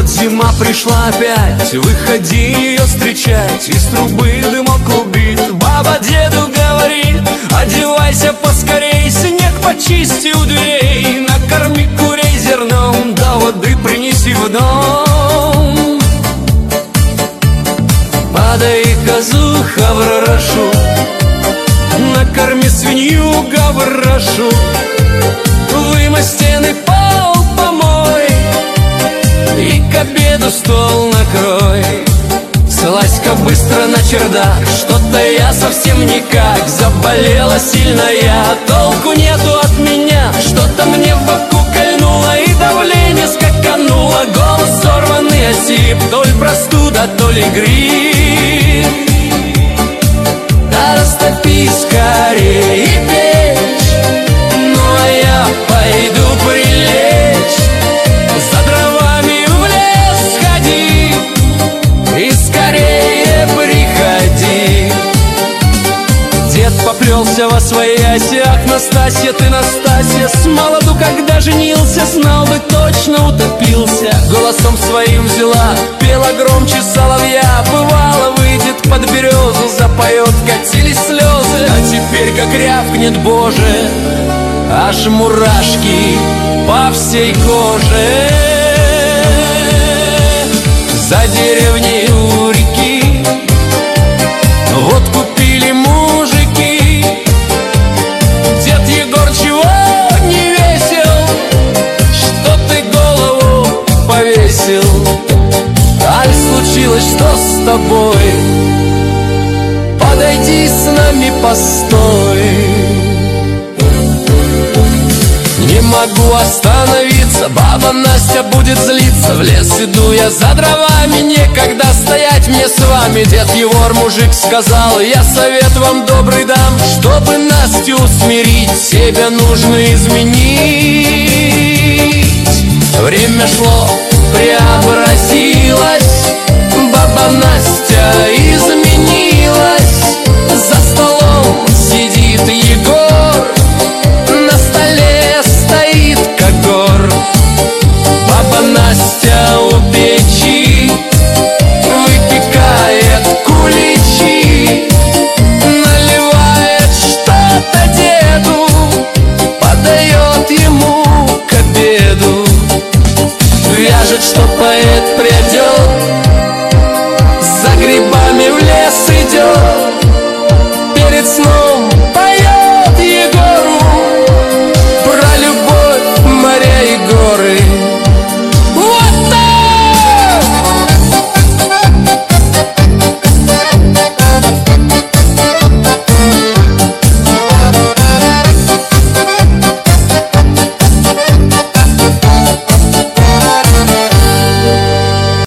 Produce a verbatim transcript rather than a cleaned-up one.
вот зима пришла опять, выходи ее встречать. Из трубы дымок клубит, баба деду говорит: одевайся поскорей, снег почисти у дверей, накорми курей зерном, да воды принеси в дом. Подай козу хаврашу, накорми свинью гаврашу, вымой стены, пол помой и к обеду стол накрой. Слазь-ка быстро на чердак, что-то я совсем никак. Заболела сильно я, толку нету от меня. Что-то мне в боку кольнуло и давление скакануло. Голос сорванный осип, то ли простуда, то ли грипп. Да растопи скорее печь, ну а я пойду прилечь. За дровами в лес сходи и скорее приходи. Дед поплелся во свояси: ах, Настасья ты, Настасья, с молоду, когда женился, знал бы, точно утопился. Голосом своим взяла, пела громче соловья. Бывало, выйдет под березу, запоет, катились слезы. А теперь как рявкнет, Боже, аж мурашки по всей коже. За деревней у реки вот купили мужики. Дед Егор, чего не весел, что ты голову повесил? Аль случилось что с тобой? Подойди с нами, постой. Не могу остановиться, баба Настя будет злиться. В лес иду я за дровами, некогда стоять мне с вами. Дед Егор, мужик, сказал: я совет вам добрый дам. Чтобы Настю усмирить, себя нужно изменить. Время шло, преобразилось, баба Настя изменилась. За столом сидит Егор, на столе стоит когор. Баба Настя у печи выпекает куличи, наливает что-то деду, подает ему к обеду. Вяжет, что поэт придет,